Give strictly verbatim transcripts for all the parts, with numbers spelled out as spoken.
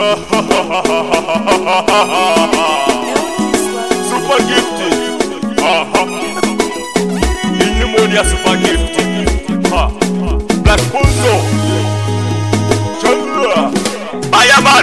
Super gifted. Aha. Pneumonia super gifted. Ha. Black Punzo. Chandra. Ayaman.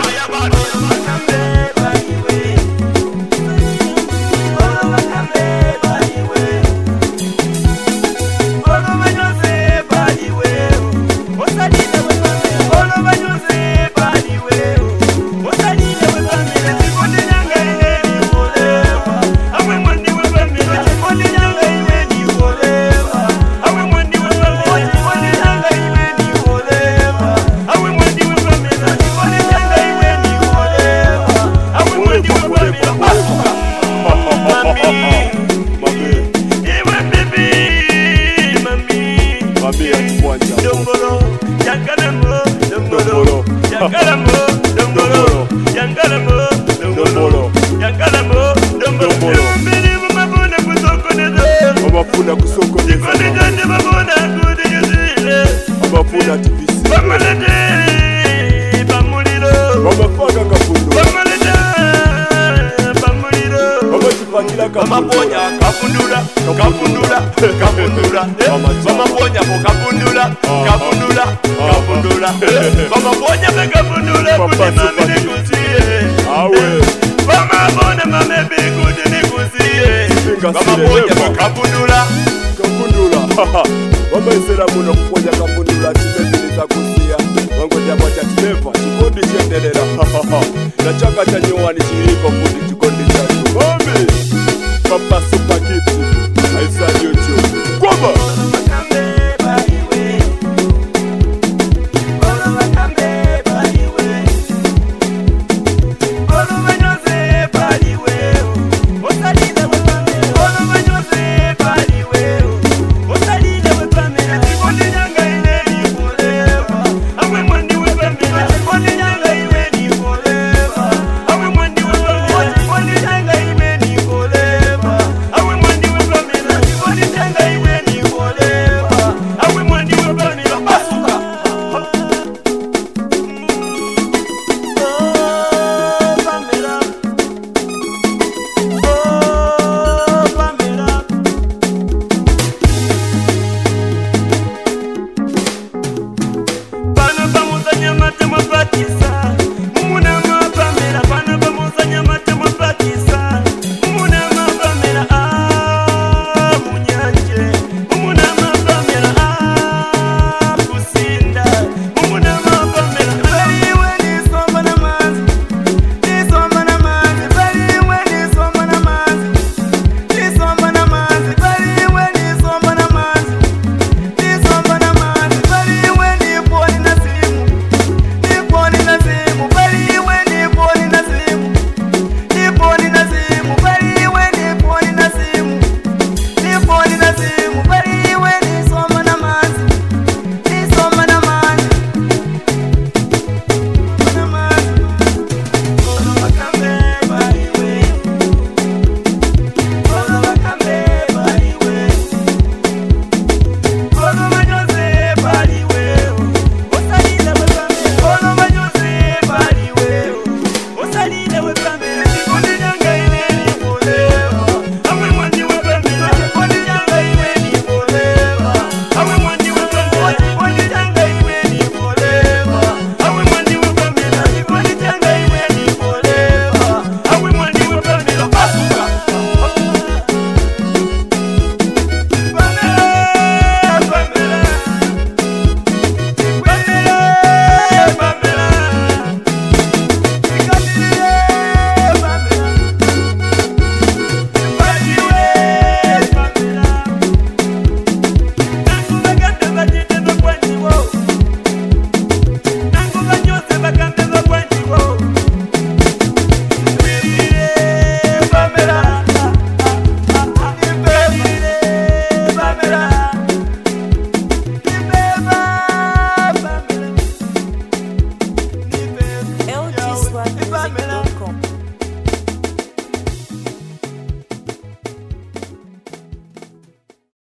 Amafuna kusoko Jikoni babona kudi yuzile Amafuna T V C Bamalete Bamuliro Bamafaka kafundu Bamalete Bamuliro Bamachipangila kafundu Bamaponya kafundula Kafundula Kafundula Bamaponya po kafundula Kafundula Kafundula Bamaponya pe kafundula Kuti mami nikusiye Awe Bamabona mame bi kuti nikusiye Bamaponya po kafundula Kafundula Mama isera muno kuponya kafundula Chimezini za kusia Wango jamwa cha timepa Chikondi chendelera Na chaka cha nyuwani